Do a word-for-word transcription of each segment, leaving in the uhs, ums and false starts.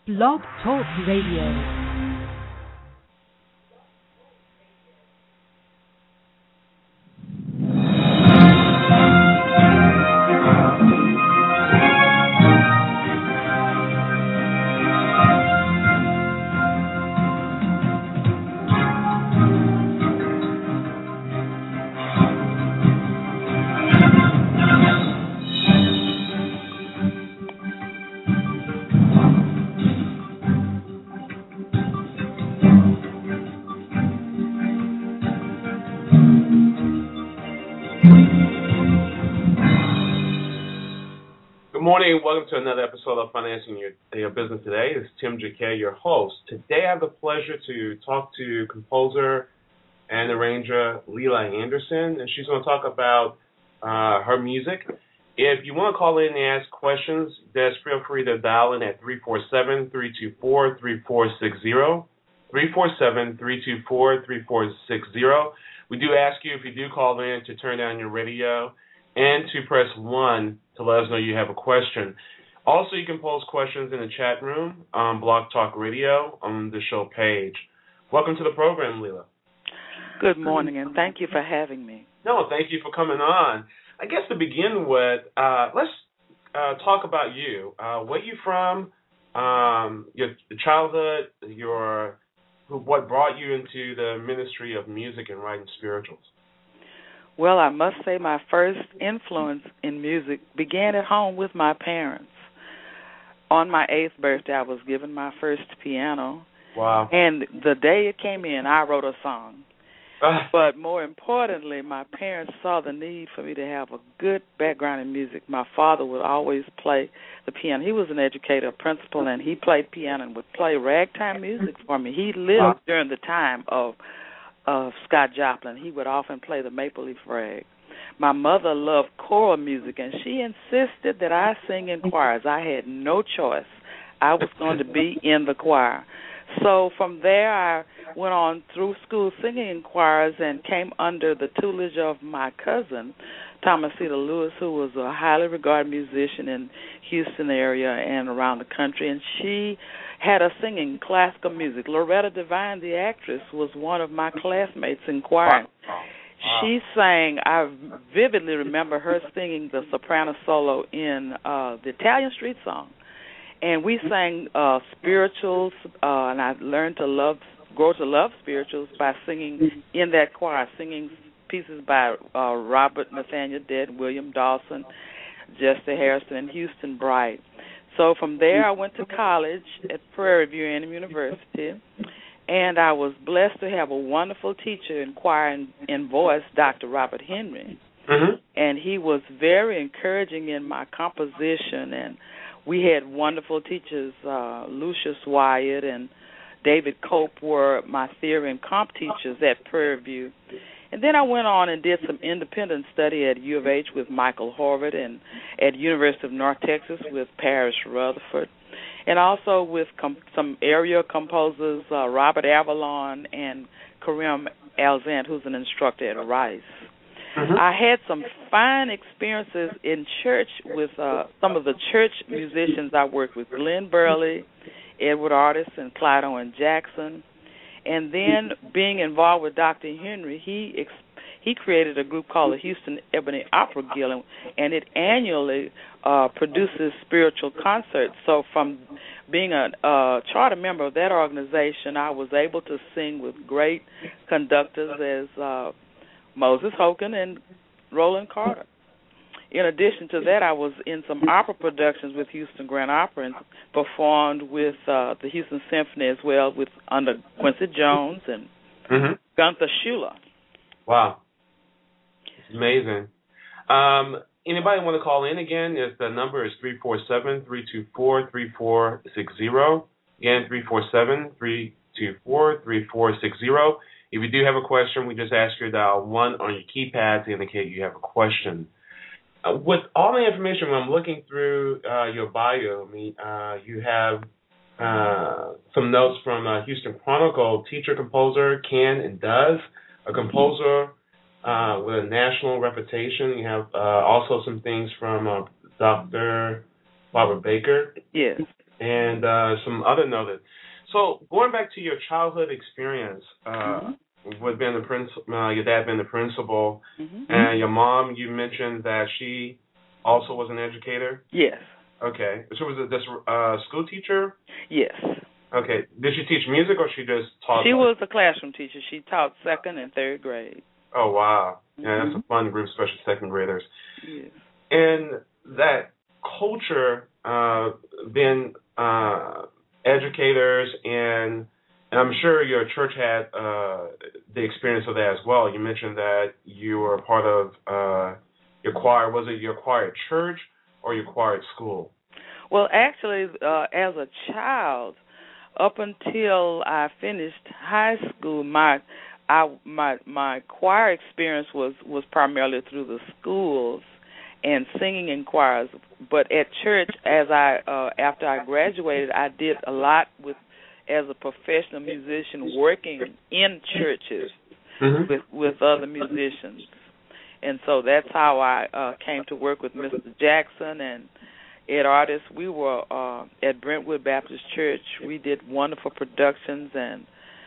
Blog Talk Radio. Good morning. Welcome to another episode of Financing Your, your Business Today. This is Tim Jacquet, your host. Today I have the pleasure to talk to composer and arranger Leila Anderson, and she's going to talk about uh, her music. If you want to call in and ask questions, just feel free to dial in at three four seven, three two four, three four six zero, three four seven, three two four, three four six zero. We do ask you, if you do call in, to turn down your radio and to press one to let us know you have a question. Also, you can post questions in the chat room on Blog Talk Radio on the show page. Welcome to the program, Leila. Good morning, and thank you for having me. No, thank you for coming on. I guess to begin with, uh, let's uh, talk about you. Uh, where you from, um, your childhood, your what brought you into the ministry of music and writing spirituals? Well, I must say my first influence in music began at home with my parents. On my eighth birthday, I was given my first piano. Wow. And the day it came in, I wrote a song. But more importantly, my parents saw the need for me to have a good background in music. My father would always play the piano. He was an educator, a principal, and he played piano and would play ragtime music for me. He lived during the time of of Scott Joplin. He would often play the Maple Leaf Rag. My mother loved choral music, and she insisted that I sing in choirs. I had no choice. I was going to be in the choir. So from there, I went on through school singing in choirs and came under the tutelage of my cousin, Thomasita Lewis, who was a highly regarded musician in Houston area and around the country, and she had us singing classical music. Loretta Devine, the actress, was one of my classmates in choir. She sang, I vividly remember her singing the soprano solo in uh, the Italian Street Song. And we sang uh, spirituals, uh, and I learned to love, grow to love spirituals by singing in that choir, singing pieces by uh, Robert Nathaniel Dett, William Dawson, Jesse Harrison, and Houston Bright. So from there, I went to college at Prairie View A and M University, and I was blessed to have a wonderful teacher in choir and, and voice, Doctor Robert Henry. Mm-hmm. And he was very encouraging in my composition, and we had wonderful teachers. uh, Lucius Wyatt and David Cope were my theory and comp teachers at Prairie View. And then I went on and did some independent study at U of H with Michael Horvath, and at University of North Texas with Parrish Rutherford, and also with com- some area composers, uh, Robert Avalon and Kareem Alzant, who's an instructor at Rice. Mm-hmm. I had some fine experiences in church with uh, some of the church musicians I worked with, Glenn Burley, Edward Artis, and Clyde Owen Jackson. And then being involved with Doctor Henry, he ex- he created a group called the Houston Ebony Opera Guild, and it annually uh, produces spiritual concerts. So from being a uh, charter member of that organization, I was able to sing with great conductors as uh, Moses Hogan and Roland Carter. In addition to that, I was in some opera productions with Houston Grand Opera and performed with uh, the Houston Symphony as well, with under Quincy Jones and mm-hmm. Gunther Schuller. Wow. It's amazing. Um, anybody want to call in again? If the number is three four seven, three two four, three four six zero. Again, three four seven, three two four, three four six zero. If you do have a question, we just ask you to dial one on your keypad to indicate you have a question. Uh, with all the information, when I'm looking through uh, your bio, I mean, uh, you have uh, some notes from uh, Houston Chronicle, teacher, composer, can and does, a composer uh, with a national reputation. You have uh, also some things from uh, Doctor Barbara Baker. Yes. and uh, some other noted. So going back to your childhood experience, uh, mm-hmm. with being the principal, uh, your dad being the principal, mm-hmm. and your mom, you mentioned that she also was an educator? Yes. Okay. So was it this uh, school teacher? Yes. Okay. Did she teach music or she just taught? She was a classroom teacher. She taught second and third grade. Oh, wow. Mm-hmm. Yeah, that's a fun group, especially second graders. Yes. And that culture, uh, being uh, educators, and, and I'm sure your church had uh, the experience of that as well. You mentioned that you were a part of uh, your choir. Was it your choir at church or your choir at school? Well, actually, uh, as a child, up until I finished high school, my I, my my choir experience was, was primarily through the schools and singing in choirs. But at church, as I uh, after I graduated, I did a lot with as a professional musician, working in churches mm-hmm. with with other musicians, and so that's how I uh, came to work with Mister Jackson and Ed Artis. We were uh, at Brentwood Baptist Church. We did wonderful productions, and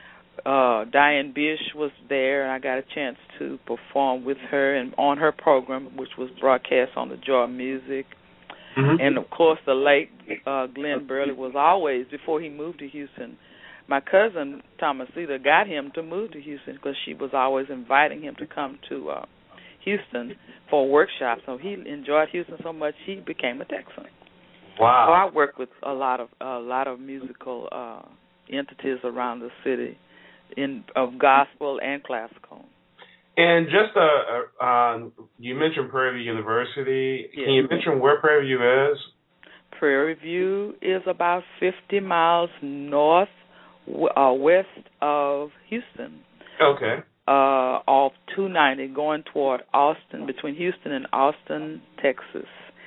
uh, Diane Bish was there, and I got a chance to perform with her and on her program, which was broadcast on the Joy of Music. Mm-hmm. And, of course, the late uh, Glenn Burley was always, before he moved to Houston, my cousin Thomasita got him to move to Houston because she was always inviting him to come to uh, Houston for a workshop. So he enjoyed Houston so much he became a Texan. Wow! So I worked with a lot of a lot of musical uh, entities around the city, in of gospel and classical. And just uh, uh, you mentioned Prairie View University. Yes. Can you mention where Prairie View is? Prairie View is about fifty miles north uh, west of Houston. Okay. Uh, off two ninety, going toward Austin, between Houston and Austin, Texas.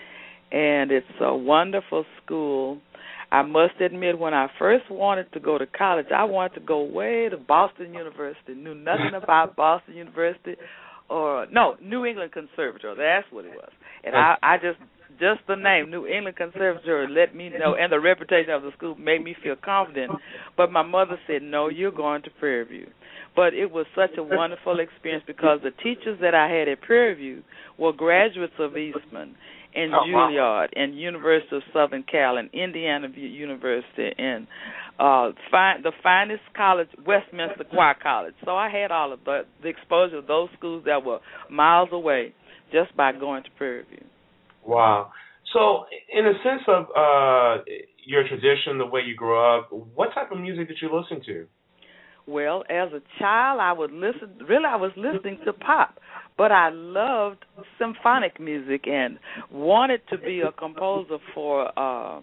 And it's a wonderful school. I must admit, when I first wanted to go to college, I wanted to go way to Boston University. Knew nothing about Boston University, or no, New England Conservatory. That's what it was. And I, I just, just the name, New England Conservatory, let me know, and the reputation of the school made me feel confident. But my mother said, no, you're going to Prairie View. But it was such a wonderful experience because the teachers that I had at Prairie View were graduates of Eastman and oh, Juilliard wow. and University of Southern Cal and Indiana University and uh, fi- the finest college, Westminster Choir College. So I had all of the, the exposure of those schools that were miles away just by going to Prairie View. Wow. So in a sense of uh, your tradition, the way you grew up, what type of music did you listen to? Well, as a child, I would listen, really I was listening to pop, but I loved symphonic music and wanted to be a composer for uh,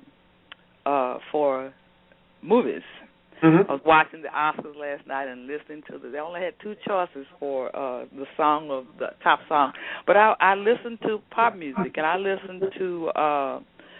uh, for movies. Mm-hmm. I was watching the Oscars last night and listening to the, they only had two choices for uh, the song of the top song, but I, I listened to pop music and I listened to uh,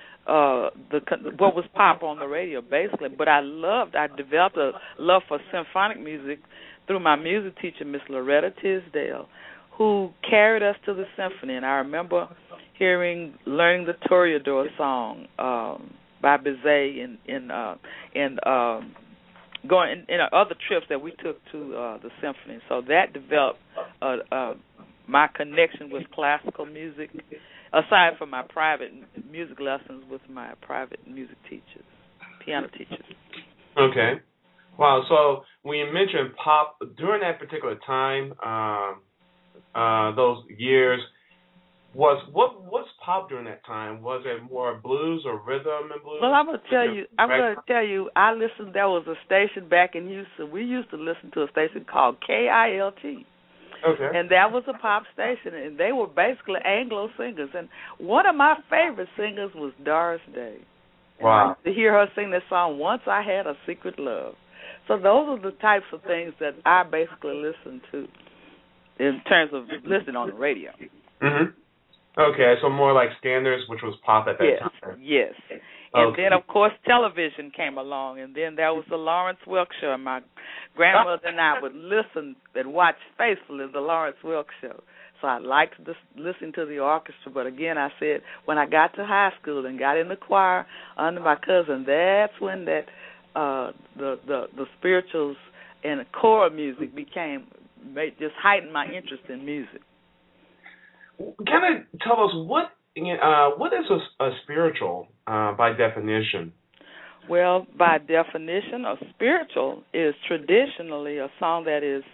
Uh, the what was pop on the radio, basically. But I loved, I developed a love for symphonic music through my music teacher, Miss Loretta Tisdale, who carried us to the symphony. And I remember hearing, learning the Toreador song um, by Bizet in in uh, in um, going in, in other trips that we took to uh, the symphony. So that developed uh, uh, my connection with classical music, aside from my private music lessons with my private music teachers, piano teachers. Okay. Wow. So when you mentioned pop, during that particular time, um, uh, those years, was what was pop during that time? Was it more blues or rhythm and blues? Well, I'm gonna tell you. I'm gonna tell you. I listened. There was a station back in Houston. We used to listen to a station called K I L T. Okay. And that was a pop station, and they were basically Anglo singers. And one of my favorite singers was Doris Day. And wow. I used to hear her sing that song, Once I Had a Secret Love. So those are the types of things that I basically listen to in terms of listening on the radio. Mm-hmm. Okay, so more like standards, which was pop at that yes, time. Yes, yes. And okay. then, of course, television came along, and then there was the Lawrence Welk Show. And my grandmother and I would listen and watch faithfully the Lawrence Welk Show. so I liked to listen to the orchestra. But again, I said when I got to high school and got in the choir under my cousin, that's when that uh, the, the the spirituals and the choral music became made, just heightened my interest in music. Kind of tell us what uh, what is a, a spiritual uh, by definition? Well, by definition, a spiritual is traditionally a song that is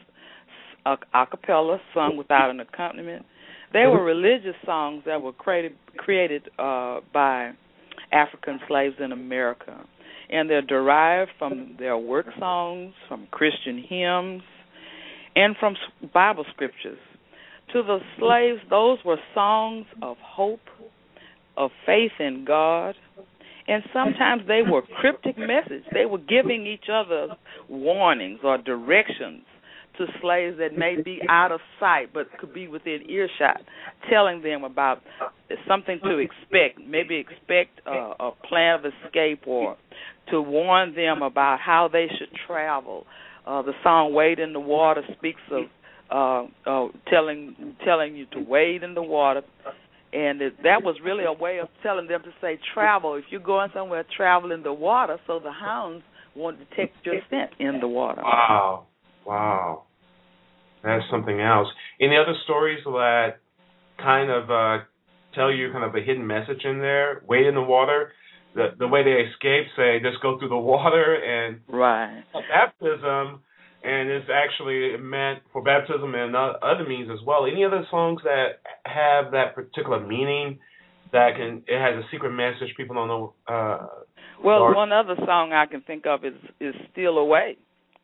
a, a cappella, sung without an accompaniment. They were religious songs that were created created uh, by African slaves in America, and they're derived from their work songs, from Christian hymns, and from Bible scriptures. To the slaves, those were songs of hope, of faith in God, and sometimes they were cryptic messages. They were giving each other warnings or directions to slaves that may be out of sight but could be within earshot, telling them about something to expect, maybe expect a, a plan of escape, or to warn them about how they should travel. Uh, the song "Wade in the Water" speaks of uh, uh, telling telling you to wade in the water, and it, that was really a way of telling them to say travel. If you're going somewhere, travel in the water, so the hounds won't detect your scent in the water. Wow, wow, that's something else. Any other stories that kind of uh, tell you kind of a hidden message in there? Wade in the water. The the way they escape, say, just go through the water, and right. Baptism, and it's actually meant for baptism and other means as well. Any other songs that have that particular meaning that can it has a secret message people don't know? Uh, well, or? One other song I can think of is is "Steal Away."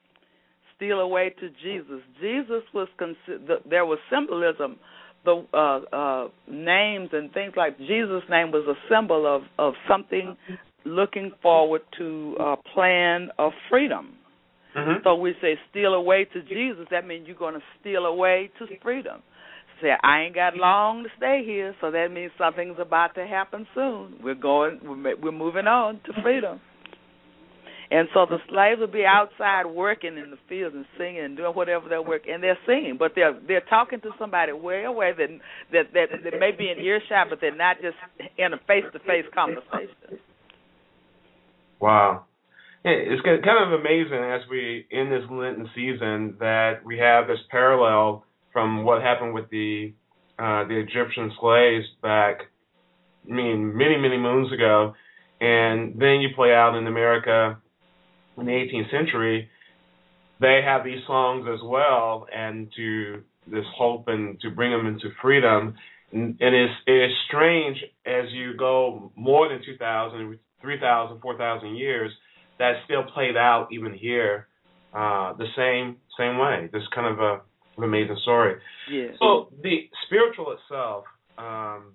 Steal away to Jesus. Jesus was considered. There was symbolism. The uh, uh, names and things like Jesus' name was a symbol of, of something looking forward to a plan of freedom. Mm-hmm. So we say steal away to Jesus. That means you're going to steal away to freedom. Say, I ain't got long to stay here, so that means something's about to happen soon. We're going. We're, we're moving on to freedom. And so the slaves will be outside working in the fields and singing and doing whatever they're working, and they're singing, but they're they're talking to somebody way away that that that, that may be in earshot, but they're not just in a face-to-face conversation. Wow. It's kind of amazing as we, in this Lenten season, that we have this parallel from what happened with the uh, the Egyptian slaves back, I mean, many, many moons ago, and then you play out in America in the eighteenth century, they have these songs as well, and to this hope and to bring them into freedom. And, and it's, it's strange as you go more than two thousand, three thousand, four thousand years, that's still played out even here uh, the same same way. This kind of a, an amazing story. Yes. So the spiritual itself, um,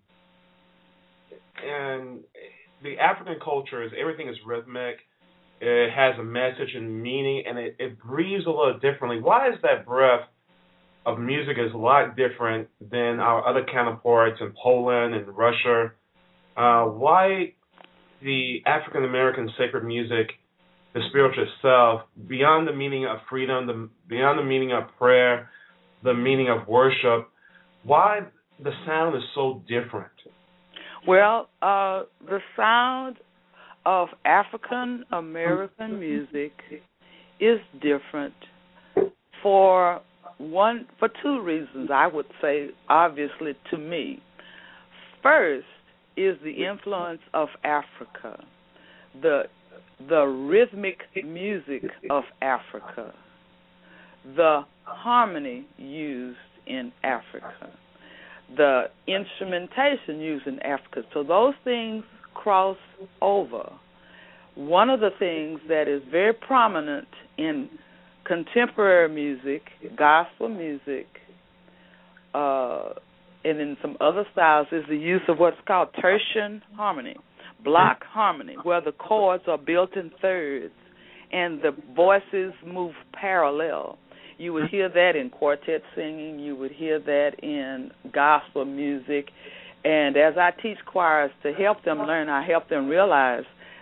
and the African culture is everything is rhythmic. It has a message and meaning, and it, it breathes a little differently. Why is that breath of music is a lot different than our other counterparts in Poland and Russia? Uh, why the African American sacred music, the spiritual itself, beyond the meaning of freedom, the, beyond the meaning of prayer, the meaning of worship, why the sound is so different? Well, uh, the sound of African American music is different for one for two reasons, I would say, obviously to me. First is the influence of Africa, the the rhythmic music of Africa, the harmony used in Africa, the instrumentation used in Africa. So those things cross over. One of the things that is very prominent in contemporary music, gospel music, uh, and in some other styles is the use of what's called tertian harmony, block harmony, where the chords are built in thirds and the voices move parallel. You would hear that in quartet singing. You would hear that in gospel music. And as I teach choirs to help them learn, I help them realize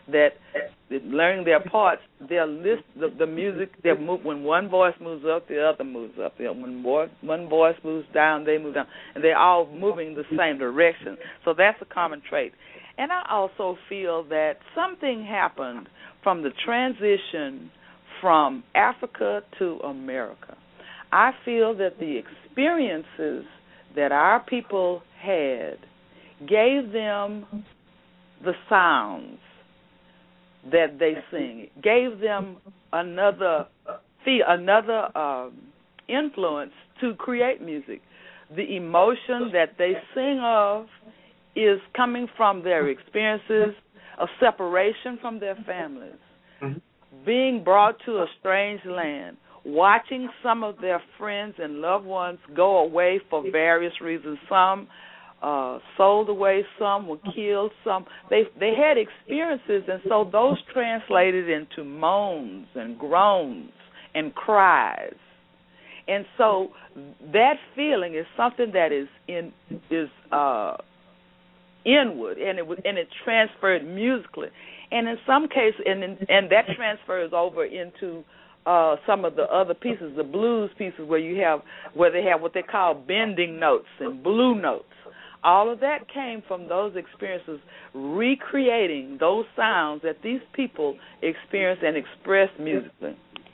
that learning their parts, they'll list the, the music. They move when one voice moves up, the other moves up. When one one voice moves down, they move down, and they're all moving the same direction. So that's a common trait. And I also feel that something happened from the transition from Africa to America. I feel that the experiences that our people had gave them the sounds that they sing, gave them another feel, another um, influence to create music. The emotion that they sing of is coming from their experiences of separation from their families, mm-hmm. being brought to a strange land, watching some of their friends and loved ones go away for various reasons. Some uh, sold away, some were killed, some they they had experiences, and so those translated into moans and groans and cries. And so that feeling is something that is in is uh, inward, and it and it transferred musically, and in some cases, and in, and that transfers over into uh, some of the other pieces, the blues pieces, where you have where they have what they call bending notes and blue notes. All of that came from those experiences, recreating those sounds that these people experienced and expressed musically.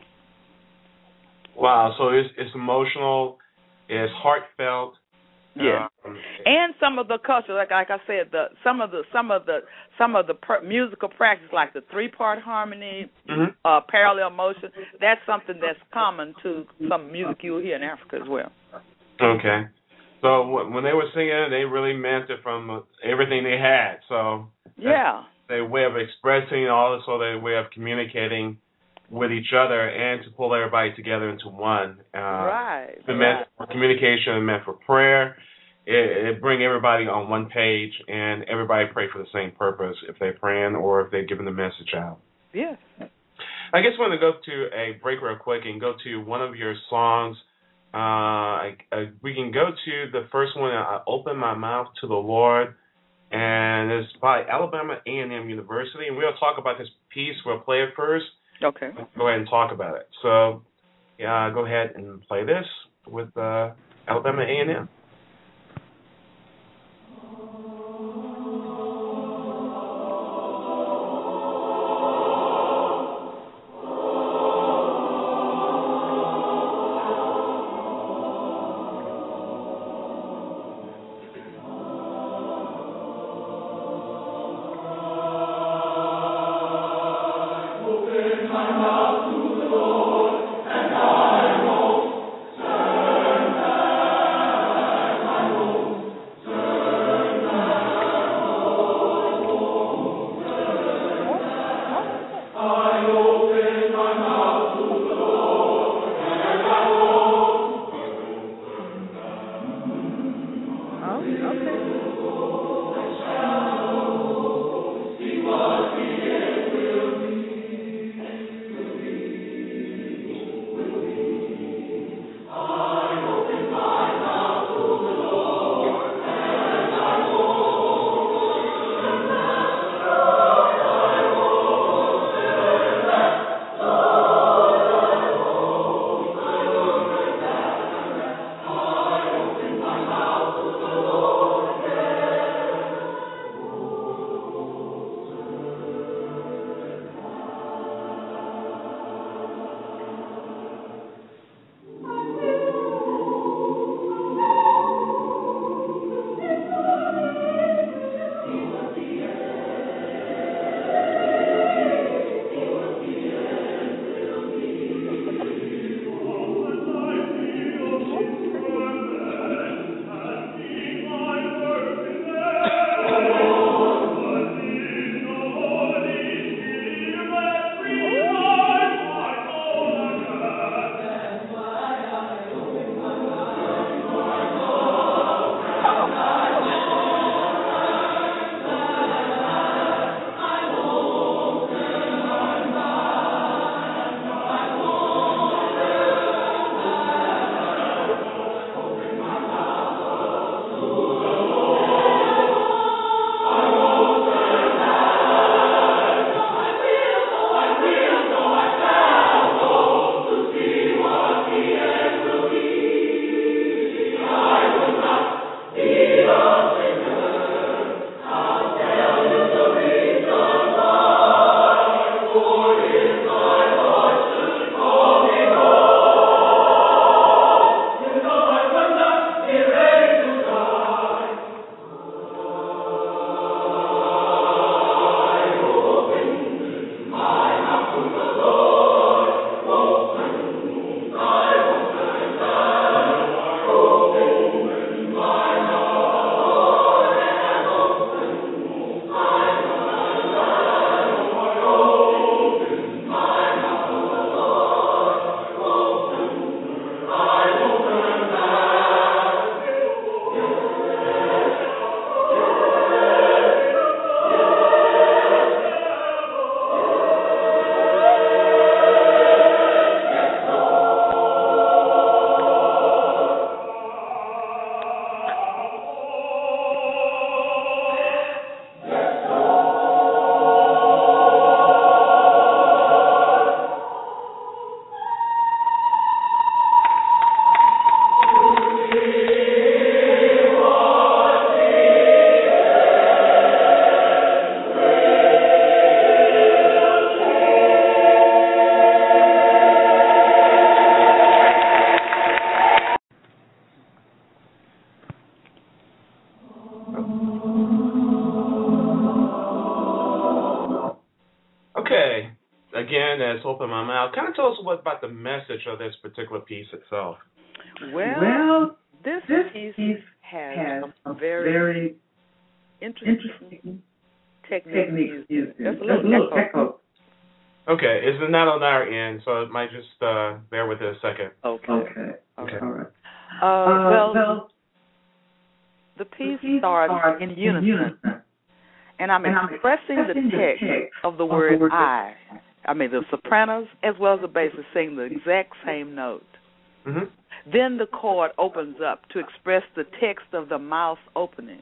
Wow, so it's it's emotional, it's heartfelt. Yeah, um, and some of the culture, like like I said, the some of the some of the some of the per, musical practice, like the three part harmony, mm-hmm. uh, parallel motion. That's something that's common to some music you'll hear in Africa as well. Okay, so w- when they were singing, they really meant it from everything they had. So yeah, their way of expressing, also their way of communicating with each other, and to pull everybody together into one. Uh, right. It meant right. for communication, it meant for prayer. It, it bring everybody on one page, and everybody pray for the same purpose if they're praying or if they're giving the message out. Yeah. I guess we're going to go to a break real quick and go to one of your songs. Uh, I, I, we can go to the first one, I Open My Mouth to the Lord, and it's by Alabama A and M University, and we'll talk about this piece. We'll play it first. Okay. Go ahead and talk about it. So, yeah, go ahead and play this with uh, Alabama A and M. again has opened my mouth. Kind of tell us what about the message of this particular piece itself. Well, well this, this piece, piece has, has a very, very interesting, interesting technique. techniques used. There's a There's little, a little echo. echo. Okay, it's not on our end, so it might just uh, bear with it a second. Okay. Okay. Okay. All right. Uh, Uh, well, well, the piece, the piece starts, starts in in unison, unison. and I'm And I'm expressing, expressing the the text, text of the of word, the word I. I mean, the sopranos as well as the basses sing the exact same note. Mm-hmm. Then the chord opens up to express the text of the mouth opening.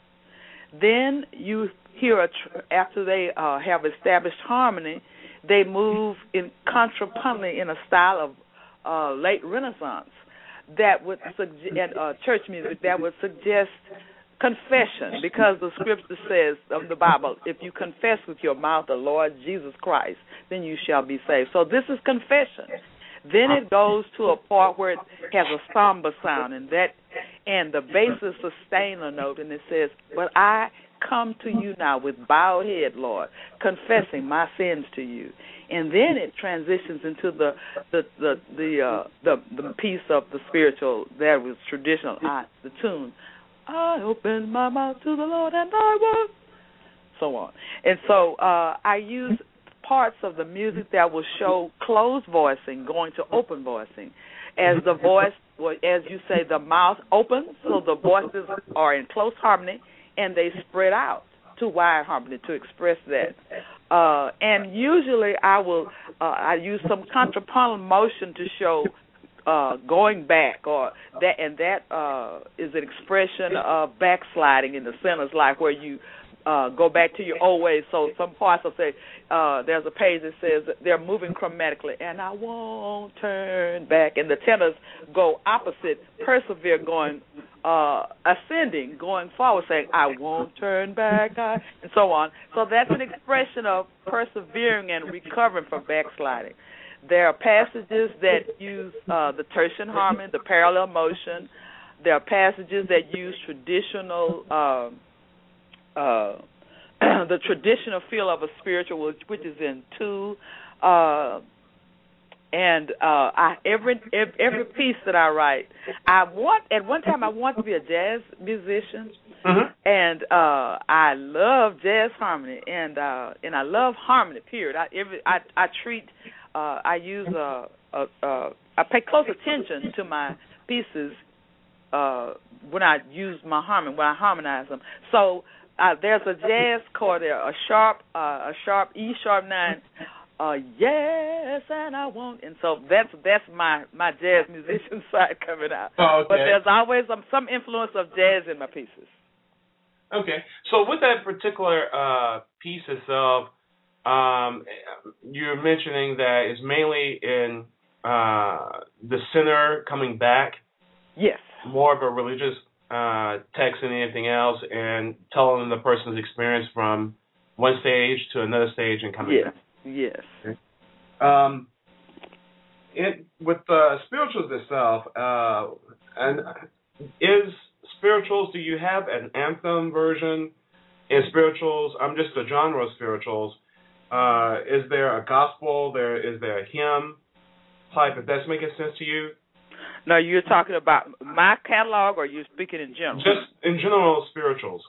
Then you hear, a tr- after they uh, have established harmony, they move in contrapuntly in a style of uh, late Renaissance that would suggest, and uh, church music that would suggest confession, because the scripture says of the Bible, if you confess with your mouth the Lord Jesus Christ, then you shall be saved. So this is confession. Then it goes to a part where it has a somber sound, and that and the bass is sustainer note, and it says, "But I come to you now with bowed head, Lord, confessing my sins to you." And then it transitions into the the the the uh, the, the piece of the spiritual that was traditional, I, the tune. I opened my mouth to the Lord, and I will, so on. And so uh, I use parts of the music that will show closed voicing going to open voicing. As the voice, as you say, the mouth opens, so the voices are in close harmony, and they spread out to wide harmony to express that. Uh, and usually I will, uh, I use some contrapuntal motion to show uh, going back, or that, and that uh, is an expression of backsliding in the sinner's life, where you Uh, go back to your old ways. So some parts will say, uh, there's a page that says that they're moving chromatically, and I won't turn back. And the tenors go opposite, persevere, going, uh, ascending, going forward, saying, I won't turn back, I, and so on. So that's an expression of persevering and recovering from backsliding. There are passages that use uh, the tertian harmony, the parallel motion. There are passages that use traditional uh, Uh, the traditional feel of a spiritual, which, which is in two, uh, and uh, I, every, every every piece that I write, I want at one time I wanted to be a jazz musician, mm-hmm. and uh, I love jazz harmony, and uh, and I love harmony. Period. I every I, I treat uh, I use a, a, a I pay close attention to my pieces uh, when I use my harmony, when I harmonize them. So. Uh, there's a jazz chord there, a sharp, uh, a sharp E sharp nine. Uh, yes, and I won't. And so that's that's my, my jazz musician side coming out. Oh, okay. But there's always um, some influence of jazz in my pieces. Okay. So with that particular uh, piece itself, um, you're mentioning that it's mainly in uh, the sinner coming back. Yes. More of a religious Uh, text than anything else, and telling the person's experience from one stage to another stage and coming yes. back. Yes. Okay. Um, it with uh, spirituals itself, uh, and is spirituals? Do you have an anthem version in spirituals? I'm just a genre of spirituals. Uh, is there a gospel? There is there a hymn type? If that's making sense to you. No, you're talking about my catalog, or you're speaking in general? Just in general, spirituals.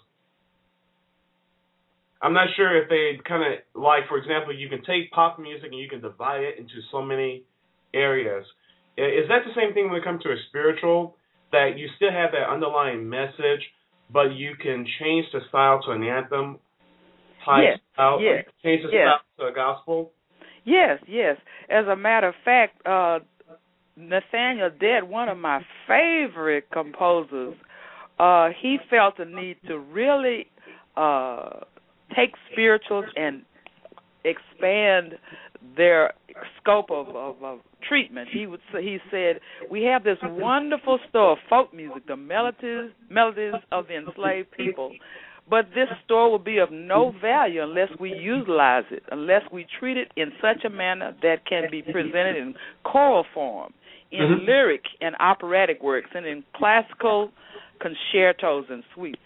I'm not sure if they kind of, like, for example, you can take pop music and you can divide it into so many areas. Is that the same thing when it comes to a spiritual, that you still have that underlying message, but you can change the style to an anthem type yes, style, yes, or you can change the yes. style to a gospel? Yes, yes. As a matter of fact, uh, Nathaniel Dett, one of my favorite composers, uh, he felt the need to really uh, take spirituals and expand their scope of, of, of treatment. He would say, he said, we have this wonderful store of folk music, the melodies, melodies of the enslaved people, but this store will be of no value unless we utilize it, unless we treat it in such a manner that can be presented in choral form, in mm-hmm. lyric and operatic works, and in classical concertos and suites.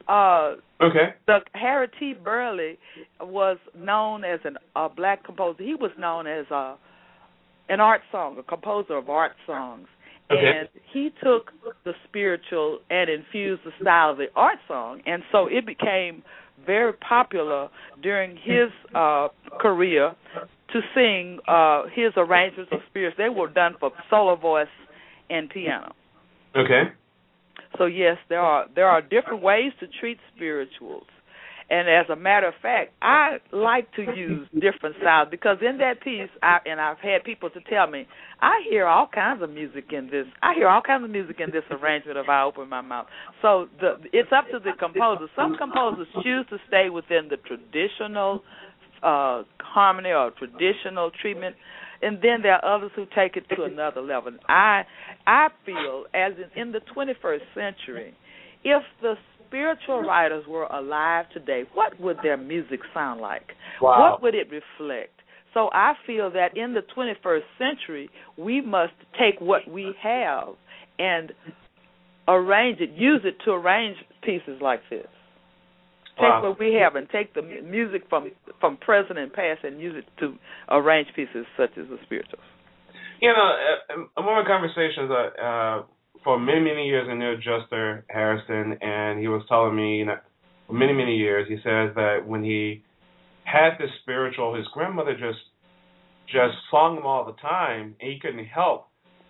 Uh, okay. The Harry T. Burley was known as an, a black composer. He was known as a, an art song, a composer of art songs. Okay. And he took the spiritual and infused the style of the art song, and so it became very popular during his uh, career to sing uh, his arrangements of spirits. They were done for solo voice and piano. Okay. So yes, there are there are different ways to treat spirituals. And as a matter of fact, I like to use different styles because in that piece, I, and I've had people to tell me, I hear all kinds of music in this. I hear all kinds of music in this arrangement if I open my mouth. So the, it's up to the composer. Some composers choose to stay within the traditional uh, harmony or traditional treatment, and then there are others who take it to another level. I I feel, as in, in the twenty-first century, if the spiritual writers were alive today, what would their music sound like? Wow. What would it reflect? So I feel that in the twenty-first century, we must take what we have and arrange it, use it to arrange pieces like this. Take Wow. what we have and take the music from from present and past and use it to arrange pieces such as the spirituals. You know, uh, one of the conversations, uh, uh, for many, many years, I knew Juster Harrison, and he was telling me, you know, for many, many years, he says that when he had this spiritual, his grandmother just just sung them all the time, and he couldn't help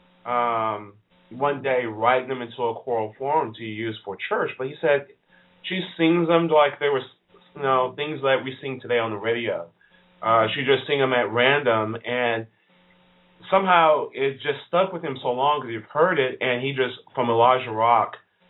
um, one day writing them into a choral form to use for church. But he said she sings them like they were, you know, things that we sing today on the radio. Uh, she just sing them at random, and somehow it just stuck with him so long because you've heard it, and he just, from Elijah Rock,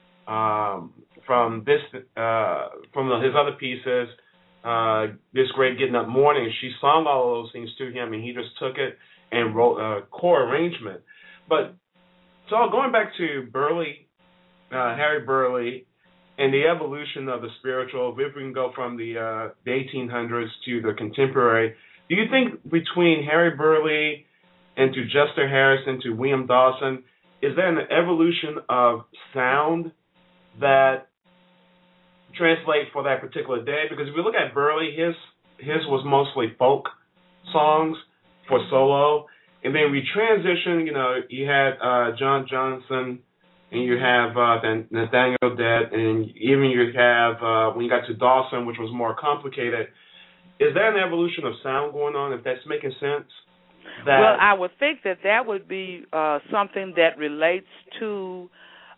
um, from this, uh, from the, his other pieces, uh, This Great Getting Up Morning, she sung all of those things to him, and he just took it and wrote a core arrangement. But so going back to Burley, uh, Harry Burley, and the evolution of the spiritual, if we can go from the, uh, the eighteen hundreds to the contemporary, do you think between Harry Burley and to Juster Harrison, to William Dawson, is there an evolution of sound that translates for that particular day? Because if we look at Burley, his his was mostly folk songs for solo, and then we transitioned. You know, you had uh, John Johnson, and you have uh, Nathaniel Dett, and even you have uh, when you got to Dawson, which was more complicated. Is there an evolution of sound going on? If that's making sense. That well, I would think that that would be uh, something that relates to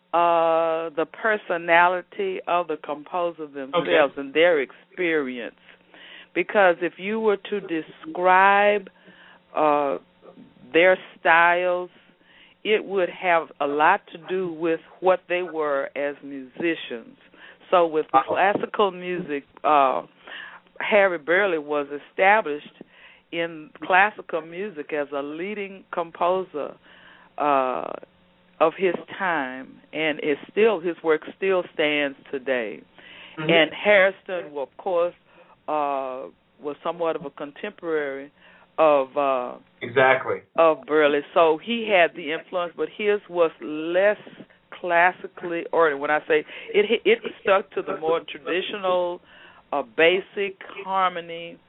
uh, the personality of the composer themselves okay. and their experience. Because if you were to describe uh, their styles, it would have a lot to do with what they were as musicians. So with classical music, uh, Harry Burley was established in classical music as a leading composer uh, of his time, and it's still his work still stands today. Mm-hmm. And Harrison, well, of course, uh, was somewhat of a contemporary of uh, exactly of Burley, so he had the influence, but his was less classically oriented. When I say it, it stuck to the more traditional, uh, basic harmony.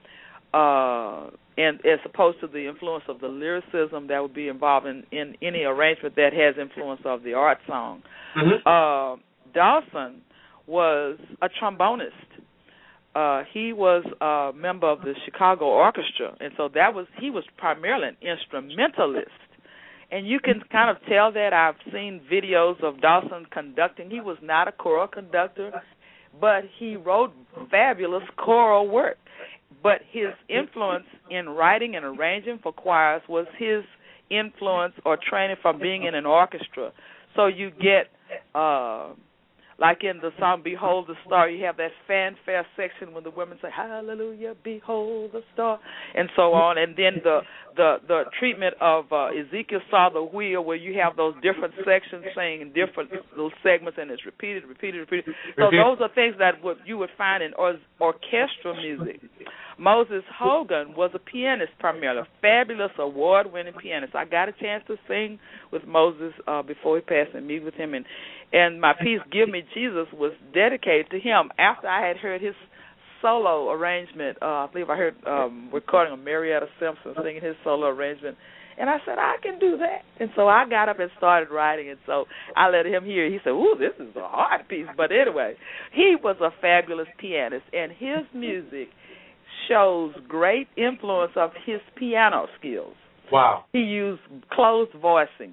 Uh, and as opposed to the influence of the lyricism that would be involved in, in any arrangement that has influence of the art song. Mm-hmm. Uh, Dawson was a trombonist. Uh, he was a member of the Chicago Orchestra, and so that was he was primarily an instrumentalist. And you can kind of tell that. I've seen videos of Dawson conducting. He was not a choral conductor, but he wrote fabulous choral work. But his influence in writing and arranging for choirs was his influence or training from being in an orchestra. So you get, uh, like in the song Behold the Star, you have that fanfare section when the women say, Hallelujah, behold the star, and so on. And then the, the the treatment of uh, Ezekiel saw the wheel, where you have those different sections saying different little segments, and it's repeated, repeated, repeated. So those are things that would, you would find in or, orchestral music. Moses Hogan was a pianist primarily, a fabulous award-winning pianist. I got a chance to sing with Moses uh, before he passed and meet with him, and and my piece "Give Me Jesus" was dedicated to him after I had heard his solo arrangement. Uh, I believe I heard um, recording of Marietta Simpson singing his solo arrangement, and I said, I can do that. And so I got up and started writing, and so I let him hear it. He said, ooh, this is a hard piece. But anyway, he was a fabulous pianist, and his music shows great influence of his piano skills. Wow. He used closed voicing.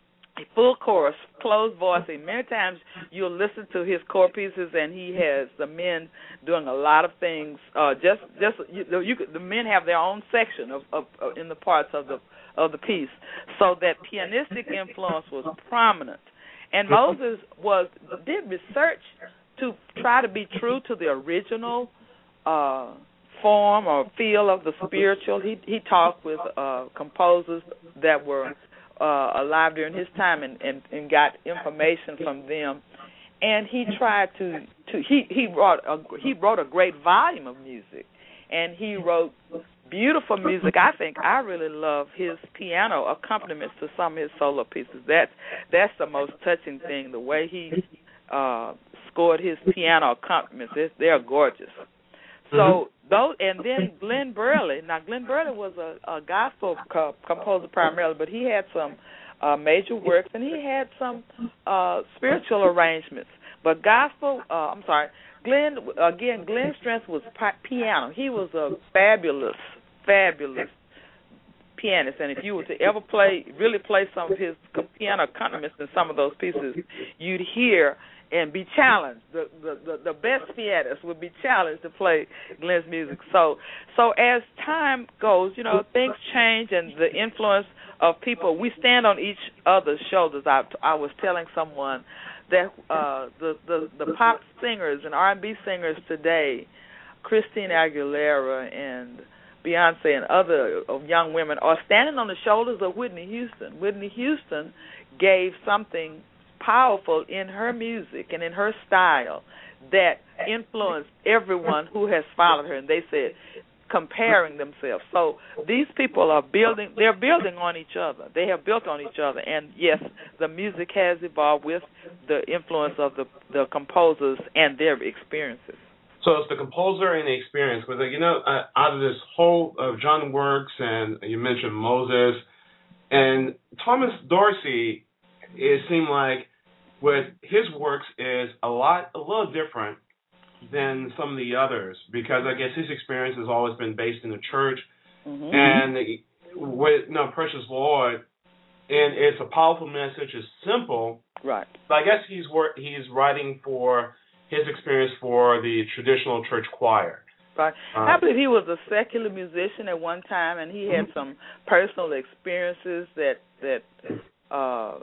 Full chorus, closed voicing. Many times you'll listen to his core pieces, and he has the men doing a lot of things. Uh, just, just you, you could, the men have their own section of, of, of in the parts of the of the piece, so that pianistic influence was prominent. And Moses was did research to try to be true to the original uh, form or feel of the spiritual. He he talked with uh, composers that were Uh, alive during his time, and, and, and got information from them, and he tried to, to he he wrote a, he wrote a great volume of music, and he wrote beautiful music. I think I really love his piano accompaniments to some of his solo pieces. That's that's the most touching thing. The way he uh, scored his piano accompaniments, they're gorgeous. So mm-hmm. those, and then Glenn Burley. Now Glenn Burley was a, a gospel co- composer primarily, but he had some uh, major works, and he had some uh, spiritual arrangements. But gospel, uh, I'm sorry, Glenn again. Glenn's strength was pi- piano. He was a fabulous, fabulous pianist, and if you were to ever play, really play some of his piano accompaniments in some of those pieces, you'd hear and be challenged. The, the the the best pianists would be challenged to play Glenn's music. So so as time goes, you know, things change, and the influence of people. We stand on each other's shoulders. I I was telling someone that uh, the the the pop singers and R and B singers today, Christina Aguilera and Beyonce and other young women, are standing on the shoulders of Whitney Houston. Whitney Houston gave something powerful in her music and in her style that influenced everyone who has followed her, and they said comparing themselves. So these people are building, they're building on each other. They have built on each other, and yes, the music has evolved with the influence of the, the composers and their experiences. So it's the composer and the experience. But, you know, uh, out of this whole of uh, John Works, and you mentioned Moses, and Thomas Dorsey, it seemed like with his works is a lot, a little different than some of the others, because I guess his experience has always been based in the church, mm-hmm. and with you know, Precious Lord, and it's a powerful message. It's simple, right? But I guess he's work, he's writing for his experience for the traditional church choir. Right. Uh, I believe he was a secular musician at one time, and he had some personal experiences that that uh,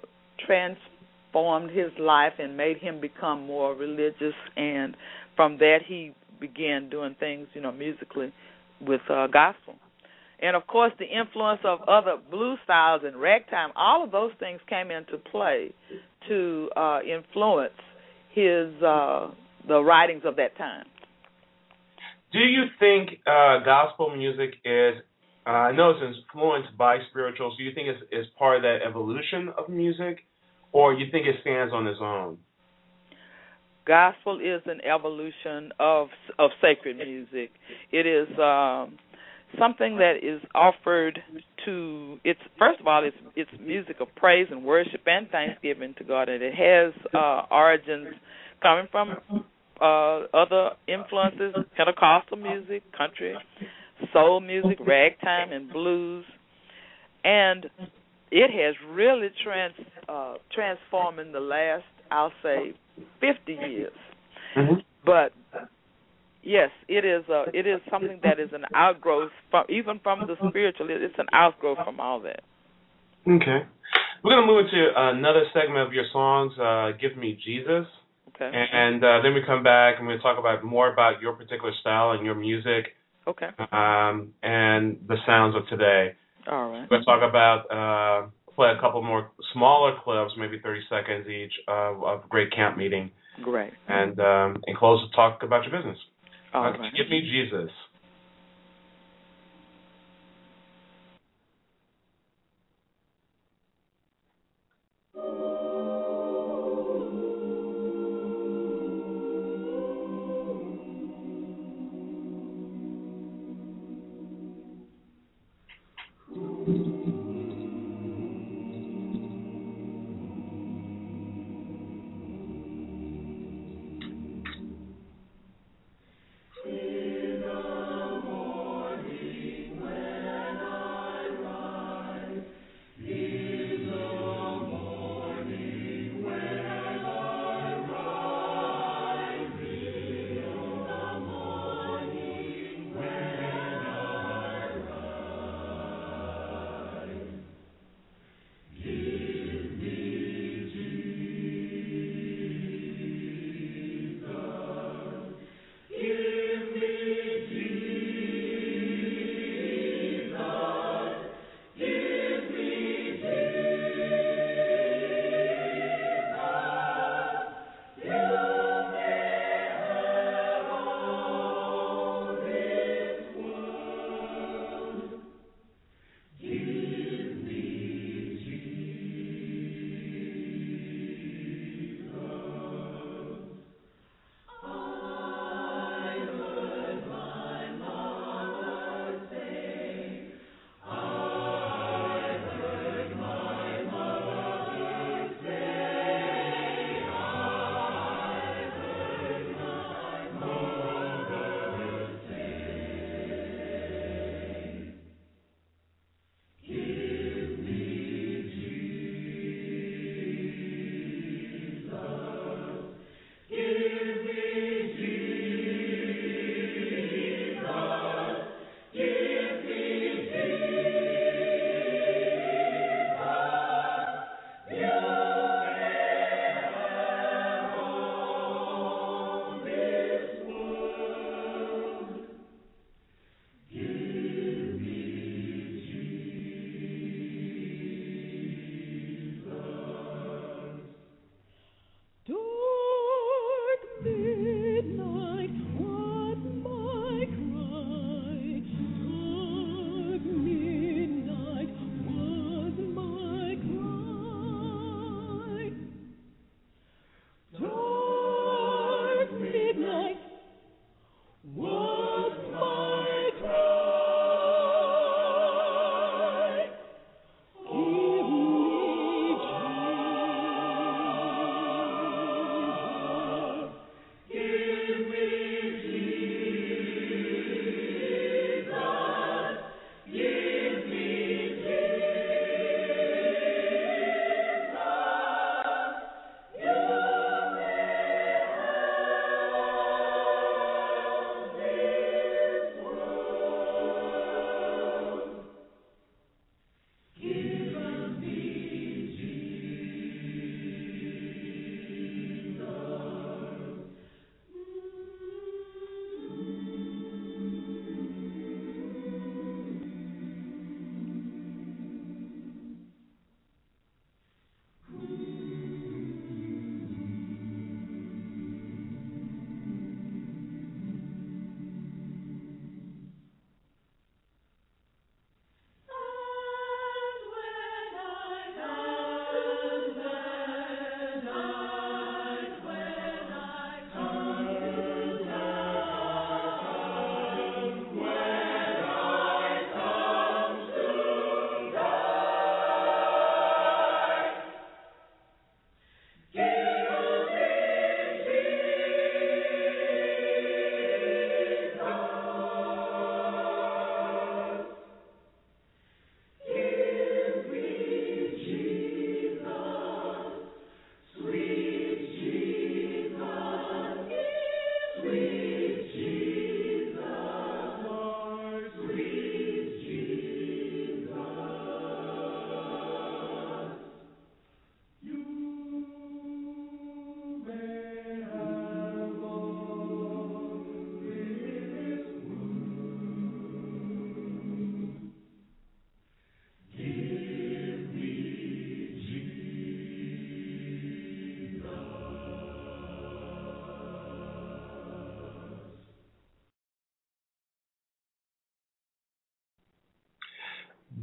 transformed his life and made him become more religious. And from that, he began doing things, you know, musically with uh, gospel. And of course, the influence of other blues styles and ragtime, all of those things came into play to uh, influence his uh, the writings of that time. Do you think uh, gospel music is, uh, I know it's influenced by spirituals, do you think it's, it's part of that evolution of music, or you think it stands on its own? Gospel is an evolution of of sacred music. It is um, something that is offered to, it's first of all, it's, it's music of praise and worship and thanksgiving to God, and it has uh, origins coming from Uh, other influences, Pentecostal music, country, soul music, ragtime, and blues. And it has really trans, uh, transformed in the last, I'll say, fifty years. Mm-hmm. But, yes, it is a, it is something that is an outgrowth, from, even from the spiritual, it's an outgrowth from all that. Okay. We're going to move into another segment of your songs, uh, Give Me Jesus. Okay. And uh, then we come back and we'll talk about more about your particular style and your music. Okay. Um, and the sounds of today. All right. We're going to talk about, uh, play a couple more smaller clips, maybe thirty seconds each, of, of a great camp meeting. Great. And um, in close, we'll talk about your business. All uh, right. Give me Jesus. Jesus.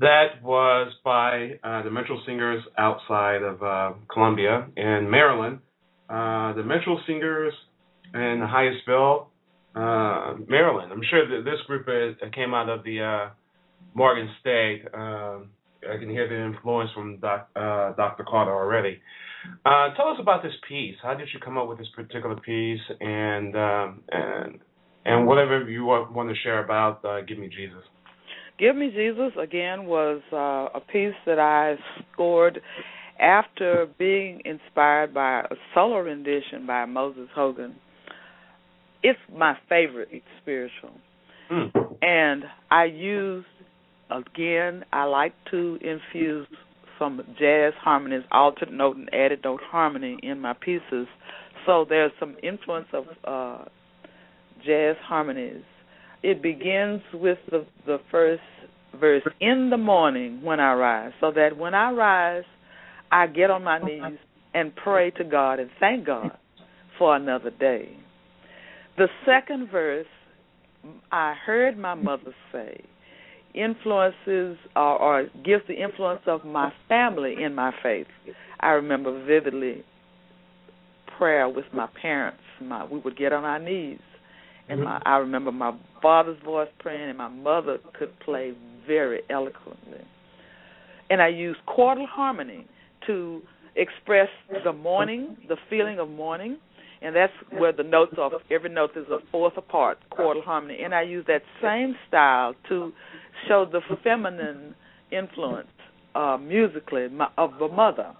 That was by uh, the Metro Singers outside of uh, Columbia in Maryland. Uh, the Metro Singers in Hyattsville, uh, Maryland. I'm sure that this group is, came out of the uh, Morgan State. Uh, I can hear the influence from doc, uh, Doctor Carter already. Uh, tell us about this piece. How did you come up with this particular piece, and um, and and whatever you want, want to share about uh, Give Me Jesus. Give Me Jesus, again, was uh, a piece that I scored after being inspired by a solo rendition by Moses Hogan. It's my favorite spiritual. Mm. And I used, again, I like to infuse some jazz harmonies, alternate note and added note harmony in my pieces. So there's some influence of uh, jazz harmonies. It begins with the, the first verse, in the morning when I rise, so that when I rise, I get on my knees and pray to God and thank God for another day. The second verse, I heard my mother say, influences or, or gives the influence of my family in my faith. I remember vividly prayer with my parents. My, we would get on our knees. And my, I remember my father's voice praying, and my mother could play very eloquently. And I used chordal harmony to express the morning, the feeling of morning, and that's where the notes are. Every note is a fourth apart, chordal harmony. And I use that same style to show the feminine influence uh, musically of the mother.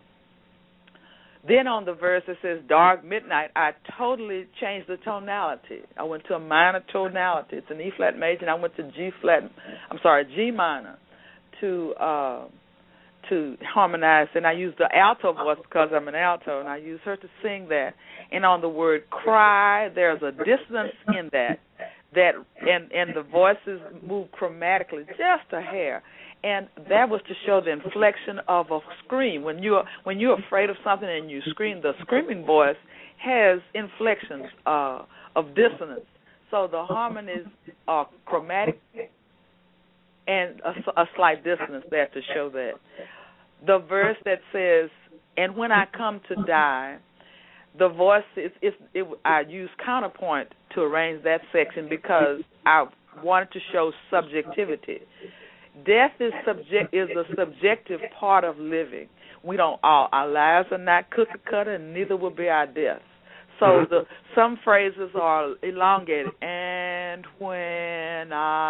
Then on the verse it says dark midnight, I totally changed the tonality. I went to a minor tonality. It's an E flat major, and I went to G flat. I'm sorry, G minor to uh, to harmonize. And I used the alto voice because I'm an alto, and I used her to sing that. And on the word cry, there's a dissonance in that. That and and the voices move chromatically just a hair. And that was to show the inflection of a scream. When you're when you're afraid of something and you scream, the screaming voice has inflections uh, of dissonance. So the harmonies are chromatic and a, a slight dissonance there to show that. The verse that says, "And when I come to die," the voice is, is it, I use counterpoint to arrange that section because I wanted to show subjectivity. Death is subject is a subjective part of living. We don't all our lives are not cookie cutter, and neither will be our death. So the some phrases are elongated. And when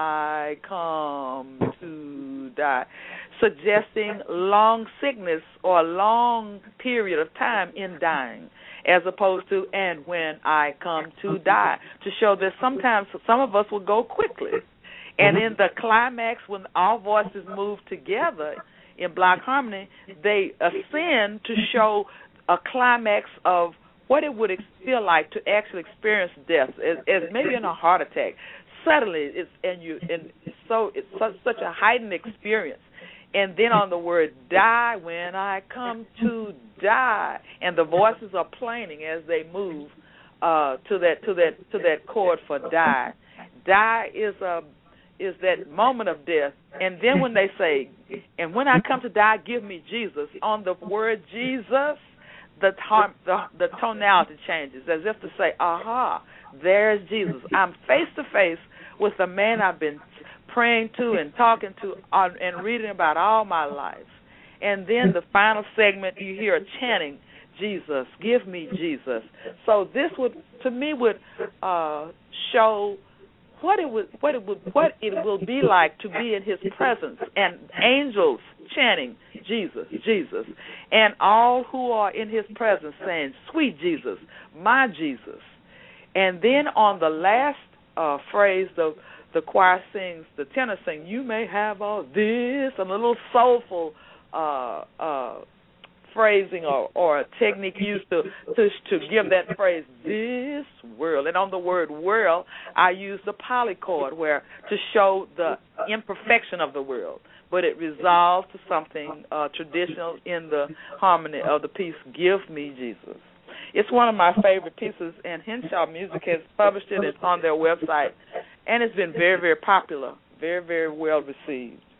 I come to die, suggesting long sickness or a long period of time in dying, as opposed to and when I come to die, to show that sometimes some of us will go quickly. And in the climax, when all voices move together in block harmony, they ascend to show a climax of what it would feel like to actually experience death, as, as maybe in a heart attack. Suddenly, it's and you and so it's such, such a heightened experience. And then on the word die, when I come to die, and the voices are planing as they move uh, to that to that to that chord for die. Die is a is that moment of death. And then when they say, and when I come to die, give me Jesus, on the word Jesus, the, tar- the, the tonality changes, as if to say, aha, there's Jesus. I'm face-to-face with a man I've been praying to and talking to uh, and reading about all my life. And then the final segment, you hear a chanting, Jesus, give me Jesus. So this would, to me, would uh, show what it would, what it would, what it will be like to be in His presence, and angels chanting Jesus, Jesus, and all who are in His presence saying, "Sweet Jesus, my Jesus." And then on the last uh, phrase, the the choir sings, the tenor sings, "You may have all this," a little soulful uh, uh, phrasing or, or a technique used to, to to give that phrase, "this world." And on the word "world," I use the polychord where to show the imperfection of the world, but it resolves to something uh, traditional in the harmony of the piece, "Give Me Jesus." It's one of my favorite pieces, and Henshaw Music has published it. It's on their website, and it's been very, very popular, very, very well received.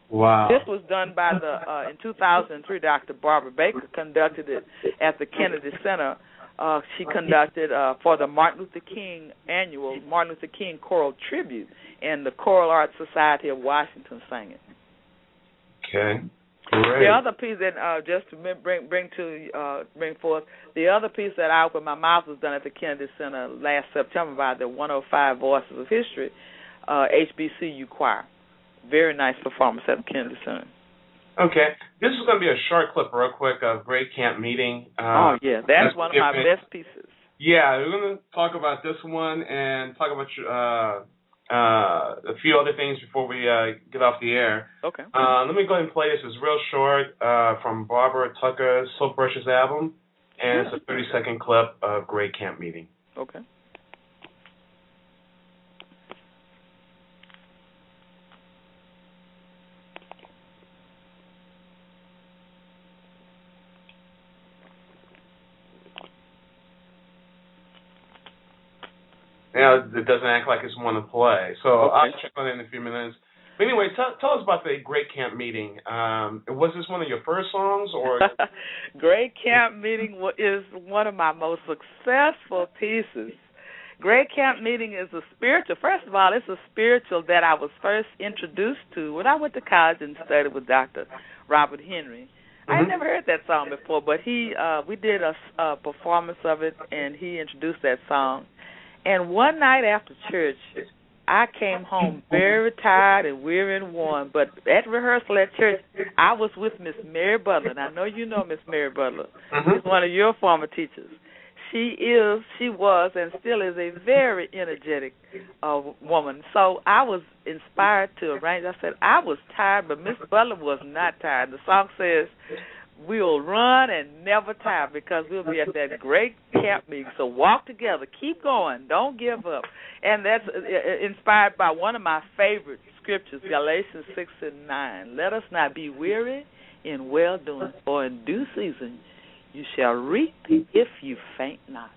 Wow. This was done by the uh, in two thousand three. Doctor Barbara Baker conducted it at the Kennedy Center. Uh, she conducted uh, for the Martin Luther King annual Martin Luther King Choral Tribute, and the Choral Arts Society of Washington sang it. Okay. Great. The other piece that uh, just to bring bring to uh, bring forth the other piece that I opened my mouth was done at the Kennedy Center last September by the one oh five Voices of History uh, H B C U choir. Very nice performance at the Kennedy Center. Okay, this is going to be a short clip, real quick, of Great Camp Meeting. Uh, oh yeah, that's, that's one of my best pieces. Yeah, we're going to talk about this one and talk about uh, uh, a few other things before we uh, get off the air. Okay. Uh, let me go ahead and play this. It's real short uh, from Barbara Tucker's So Precious album, and yeah. It's a thirty-second clip of Great Camp Meeting. Okay. Now, it doesn't act like it's one to play. So okay. I'll check on it in a few minutes. But anyway, tell, tell us about the Great Camp Meeting. Um, was this one of your first songs? Or Great Camp Meeting is one of my most successful pieces. Great Camp Meeting is a spiritual. First of all, it's a spiritual that I was first introduced to when I went to college and studied with Doctor Robert Henry. Mm-hmm. I had never heard that song before, but he uh, we did a, a performance of it, and he introduced that song. And one night after church, I came home very tired and weary and worn. But at rehearsal at church, I was with Miss Mary Butler. And I know you know Miss Mary Butler. Mm-hmm. She's one of your former teachers. She is, she was, and still is a very energetic uh, woman. So I was inspired to arrange. I said, I was tired, but Miss Butler was not tired. The song says, we'll run and never tire because we'll be at that great camp meeting. So walk together. Keep going. Don't give up. And that's inspired by one of my favorite scriptures, Galatians six and nine. Let us not be weary in well-doing, for in due season you shall reap if you faint not.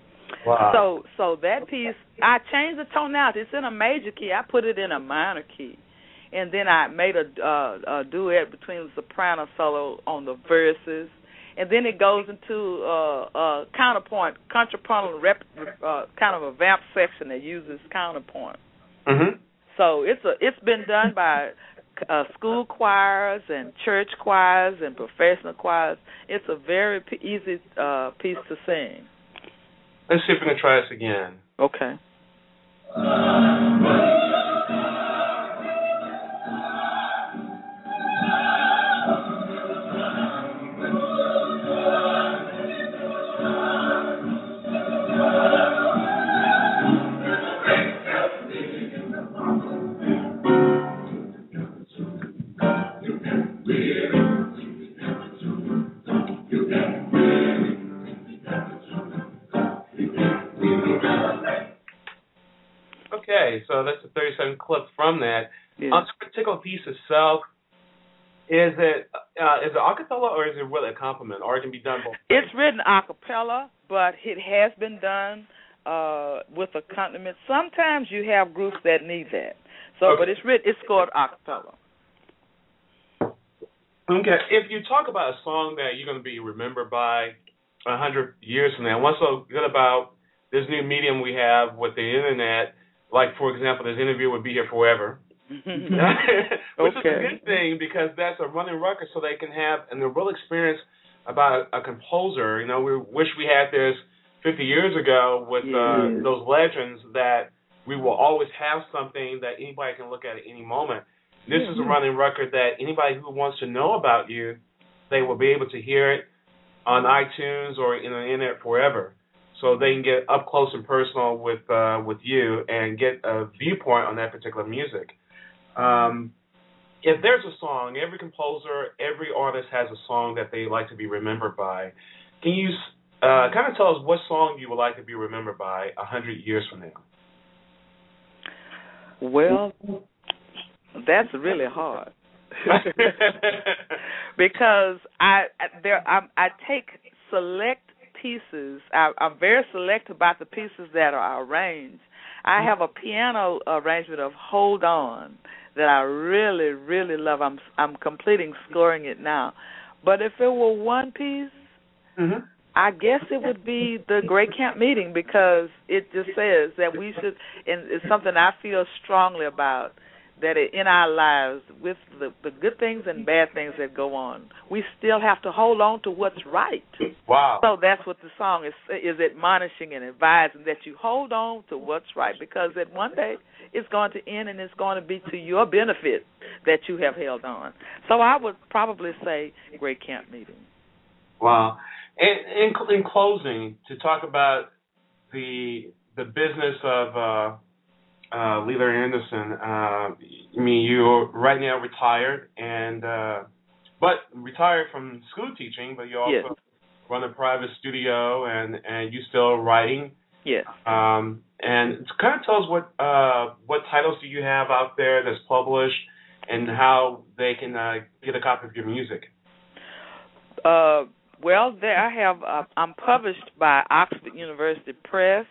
Wow. So, so that piece, I changed the tonality. It's in a major key. I put it in a minor key. And then I made a, uh, a duet between the soprano solo on the verses, and then it goes into uh, a counterpoint, contrapuntal, rep, uh, kind of a vamp section that uses counterpoint. Mm-hmm. So it's a it's been done by uh, school choirs and church choirs and professional choirs. It's a very p- easy uh, piece to sing. Let's see if we can try this again. Okay. Okay, so that's a thirty-second clip from that. Yeah. On this particular piece itself, is it uh, is it a cappella or is it really a compliment, or it can be done both? It's written a cappella, but it has been done uh, with accompaniment. Sometimes you have groups that need that. So, okay. But it's written, it's scored a cappella. Okay, if you talk about a song that you're going to be remembered by a hundred years from now, what's so good about this new medium we have with the internet? Like, for example, this interview would be here forever, which okay. is a good thing because that's a running record, so they can have and the real experience about a, a composer. You know, we wish we had this fifty years ago with yes. uh, those legends that we will always have something that anybody can look at at any moment. This mm-hmm. is a running record that anybody who wants to know about you, they will be able to hear it on iTunes or in the internet forever. So they can get up close and personal with uh, with you and get a viewpoint on that particular music. Um, if there's a song, every composer, every artist has a song that they like to be remembered by. Can you uh, kind of tell us what song you would like to be remembered by a hundred years from now? Well, that's really hard because I there I, I take select pieces. I, I'm very select about the pieces that are arranged. I have a piano arrangement of Hold On that I really, really love. I'm I'm completing scoring it now. But if it were one piece, mm-hmm. I guess it would be the Great Camp Meeting, because it just says that we should, and it's something I feel strongly about, that in our lives, with the, the good things and bad things that go on, we still have to hold on to what's right. Wow. So that's what the song is is admonishing and advising, that you hold on to what's right, because that one day it's going to end, and it's going to be to your benefit that you have held on. So I would probably say Great Camp Meeting. Wow. And in, in closing, to talk about the the business of uh, uh, Lila Anderson, uh, I mean, you're right now retired, and uh, but retired from school teaching, but you also yes. run a private studio, and, and you still writing. Yes. Um, and kind of tell us what uh, what titles do you have out there that's published, and how they can uh, get a copy of your music. Uh. Well, there I have. Uh, I'm published by Oxford University Press.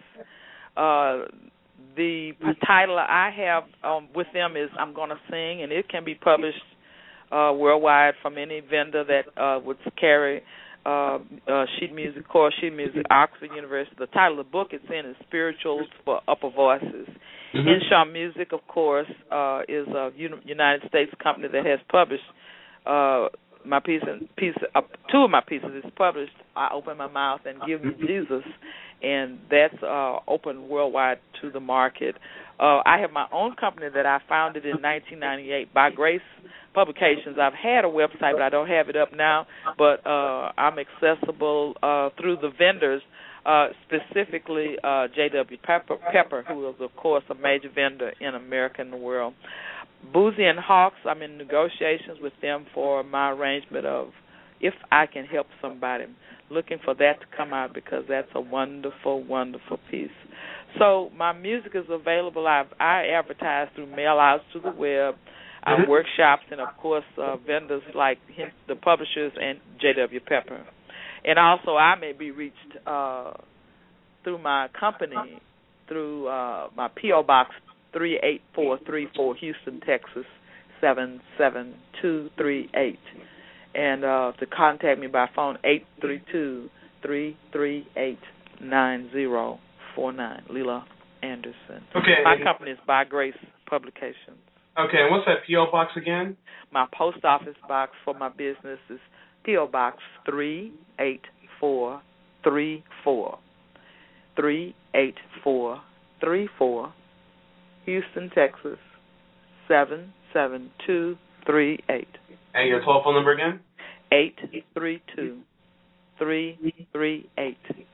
Uh, the title I have um, with them is "I'm Gonna Sing," and it can be published uh, worldwide from any vendor that uh, would carry uh, uh, sheet music, core sheet music. Oxford University. The title of the book it's in is "Spirituals for Upper Voices." Mm-hmm. Inshaw Music, of course, uh, is a United States company that has published. Uh, My piece, piece, uh, two of my pieces is published. I Open My Mouth and Give Me Jesus, and that's uh, open worldwide to the market. Uh, I have my own company that I founded in nineteen ninety-eight, By Grace Publications. I've had a website, but I don't have it up now. But uh, I'm accessible uh, through the vendors, uh, specifically uh, J W Pepper, Pepper, who is, of course, a major vendor in America and the world. Boozy and Hawks, I'm in negotiations with them for my arrangement of If I Can Help Somebody. Looking for that to come out, because that's a wonderful, wonderful piece. So my music is available. I, I advertise through mail-outs to the web, uh, workshops, and, of course, uh, vendors like him, the publishers and J W Pepper. And also I may be reached uh, through my company, through uh, my P O Box three eight four three four, Houston, Texas, seven seven two three eight. And uh, to contact me by phone, eight three two, three three eight, nine zero four nine, Lila Anderson. Okay. My company is By Grace Publications. Okay, and what's that P O Box again? My post office box for my business is P O Box three eight four three four, three eight four three four, Houston, Texas, seven seven two three eight. And your telephone number again? eight three two, three three eight,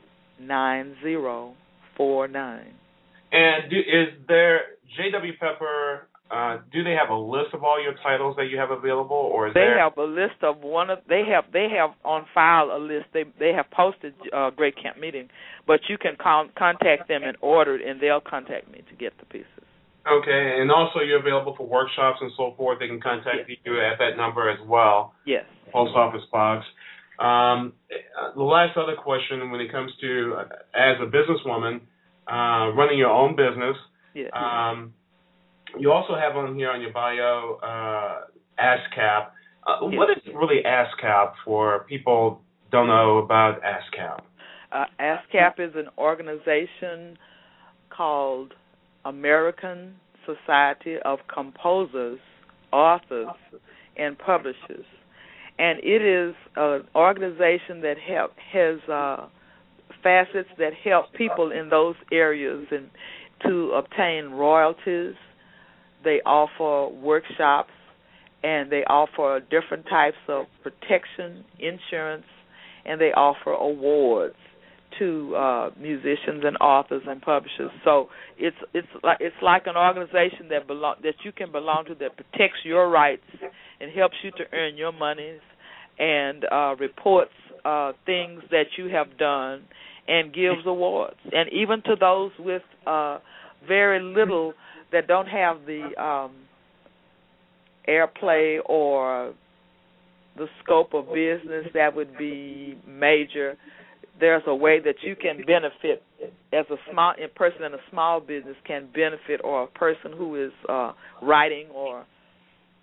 nine zero four nine. And do, is there, J W Pepper, uh, do they have a list of all your titles that you have available, or is they there? They have a list of one of, they have they have on file a list. They they have posted uh, Great Camp Meeting, but you can con- contact them and order it, and they'll contact me to get the pieces. Okay, and also you're available for workshops and so forth. They can contact yes. you at that number as well. Yes. Post office box. Um, the last other question, when it comes to, uh, as a businesswoman, uh, running your own business, yes. um, you also have on here on your bio uh, ASCAP. Uh, yes. What is really ASCAP for people who don't know about ASCAP? Uh, ASCAP is an organization called American Society of Composers, Authors, and Publishers. And it is an organization that help, has uh, facets that help people in those areas and to obtain royalties. They offer workshops, and they offer different types of protection, insurance, and they offer awards to uh, musicians and authors and publishers. So it's it's like it's like an organization that belong that you can belong to, that protects your rights and helps you to earn your monies, and uh, reports uh, things that you have done, and gives awards. And even to those with uh, very little, that don't have the um, airplay or the scope of business that would be major, there's a way that you can benefit as a small a person in a small business can benefit, or a person who is uh, writing or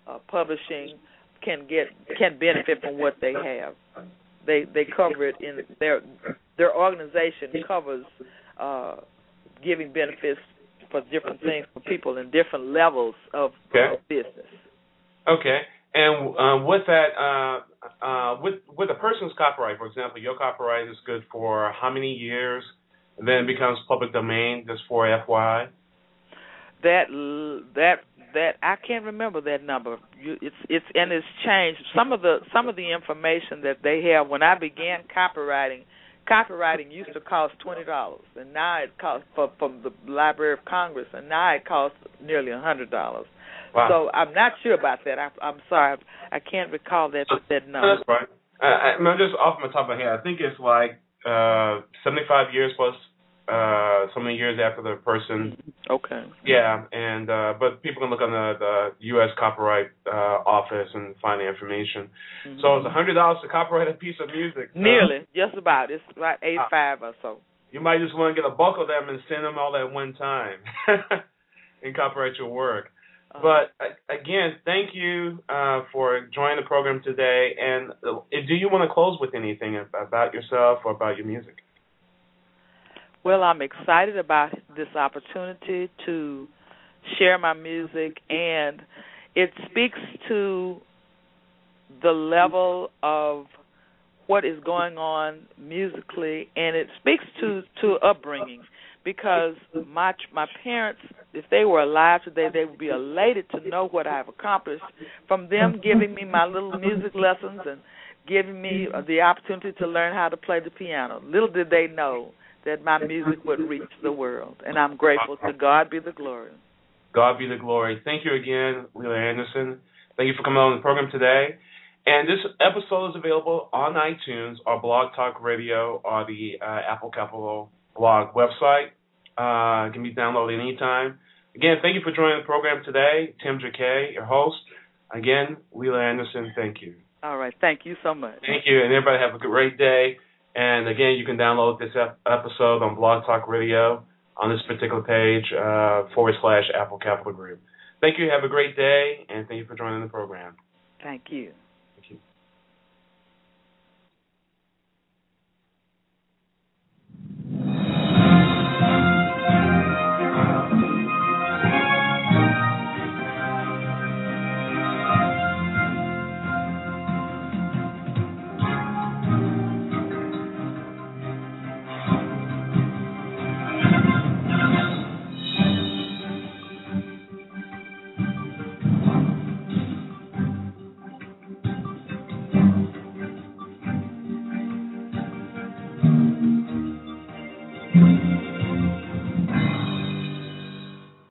uh, publishing can get can benefit from what they have. They they cover it in their their organization covers uh, giving benefits for different things for people in different levels of, okay. of business. Okay. And um, with that, uh, uh, with with a person's copyright, for example, your copyright is good for how many years, and then it becomes public domain, just for F Y I? That that that I can't remember that number. You, it's it's and it's changed. Some of the some of the information that they have when I began copywriting, copywriting used to cost twenty dollars, and now it costs for, from the Library of Congress, and now it costs nearly a hundred dollars. Wow. So I'm not sure about that. I, I'm sorry, I can't recall that that number. That's right. I, I'm just off my top of my head. I think it's like uh, seventy-five years plus uh, so many years after the person. Okay. Yeah, and uh, but people can look on the, the U S Copyright uh, Office and find the information. Mm-hmm. So it's a hundred dollars to copyright a piece of music. Nearly, uh, just about. It's about eighty-five uh, or so. You might just want to get a bulk of them and send them all at one time and copyright your work. But uh, again, thank you uh, for joining the program today. And uh, do you want to close with anything about yourself or about your music? Well, I'm excited about this opportunity to share my music, and it speaks to the level of what is going on musically, and it speaks to, to upbringing, because my my parents, if they were alive today, they would be elated to know what I've accomplished from them giving me my little music lessons and giving me the opportunity to learn how to play the piano. Little did they know that my music would reach the world, and I'm grateful. To God be the glory. God be the glory. Thank you again, Leila Anderson. Thank you for coming on the program today. And this episode is available on iTunes or Blog Talk Radio or the uh, Apple Capital blog website. Uh, it can be downloaded anytime. Again, thank you for joining the program today. Tim Jacquet, your host. Again, Leila Anderson, thank you. All right. Thank you so much. Thank you, and everybody have a great day. And again, you can download this episode on Blog Talk Radio on this particular page, uh, forward slash Apple Capital Group. Thank you. Have a great day, and thank you for joining the program. Thank you. Thank you. Thank you.